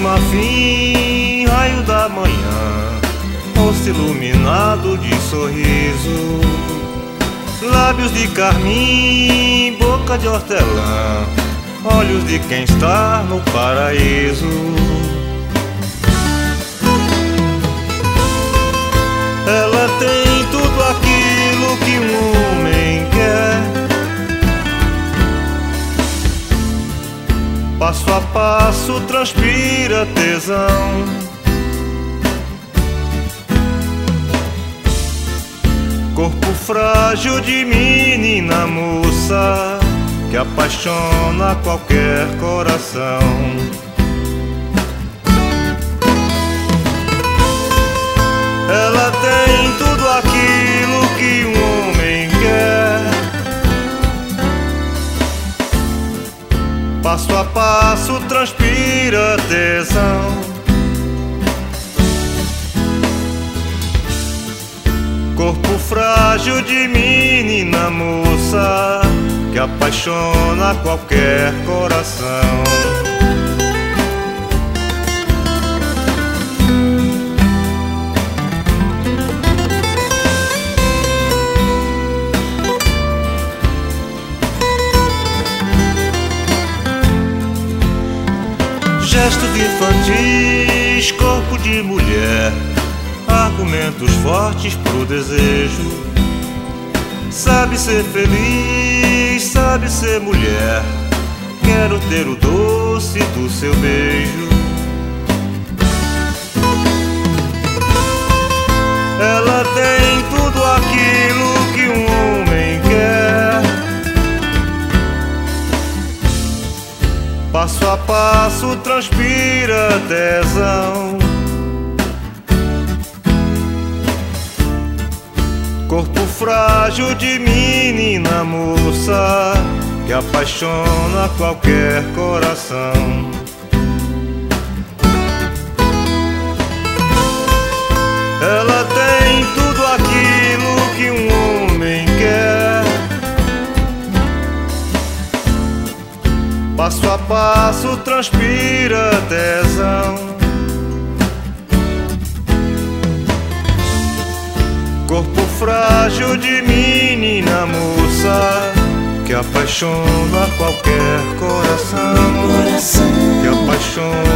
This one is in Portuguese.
marfim, raio da manhã, rosto iluminado de sorriso, lábios de carmim, boca de hortelã, olhos de quem está no paraíso. Ela tem tudo aquilo que um homem quer, passo a passo transpira tesão. Corpo frágil de menina moça que apaixona qualquer coração. Ela tem tudo aquilo que um homem quer, passo a passo transpira tesão. Corpo frágil de menina moça que apaixona qualquer coração. Gestos infantis, corpo de mulher, argumentos fortes pro desejo. Sabe ser feliz, sabe ser mulher, quero ter o doce do seu beijo. Ela tem tudo aquilo que um homem quer, passo a passo transpira tesão. Corpo frágil de menina moça que apaixona qualquer coração. Ela tem tudo aquilo que um homem quer, passo a passo transpira tesão. Corpo frágil de menina moça que apaixona qualquer coração, que apaixona